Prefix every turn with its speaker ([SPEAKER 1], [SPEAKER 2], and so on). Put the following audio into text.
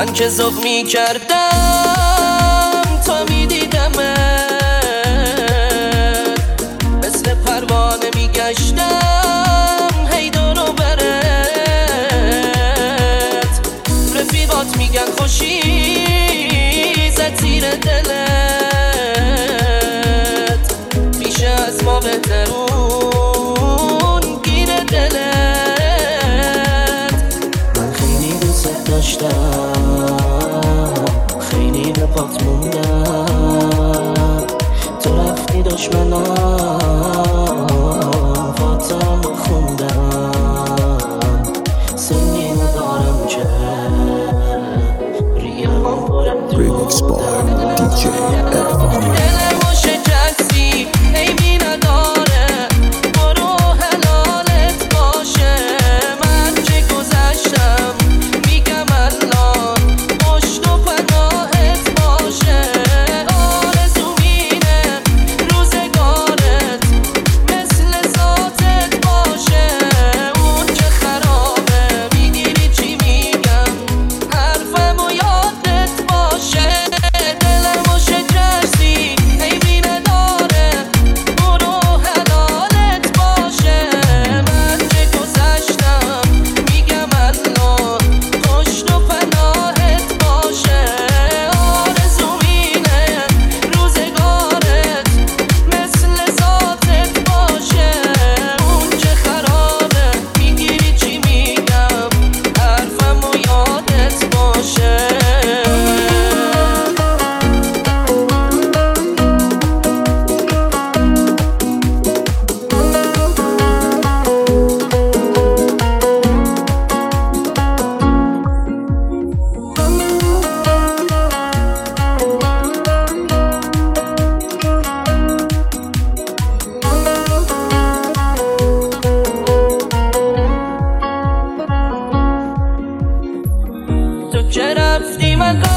[SPEAKER 1] من که ذوق میکردم تا میدیدمت، مثل پروانه میگشتم هی دور و برت. رفیقات میگن خوشی زد زیر دلت، میشه از ما بهترون گیر دلت. من خیلی دوست داشتم، خیلی به پات موندم، تو رفتی دشمنام خاطرم رو خوندم. سنی ندارم که ریه هم برم تو
[SPEAKER 2] Remix by DJ Erfan.
[SPEAKER 1] دلم و شکستی عیبی نداره، برو حلالت باشه. من که گذشتم میگم الان پشت و پناهت باشه. آرزو اینه روزگارت مثل ذاتت باشه. اون که خرابه میگیری چی میگم، حرفمو یادت باشه. دلم و شکستی عیبی نداره، برو حلالت باشه. من که گذشتم میگم الان پشت و پناهت باشه. آرزو اینه روزگارت مثل ذاتت باشه. اون که خرابه میگیری چی میگم، حرفمو یادت باشه. تو که رفتی من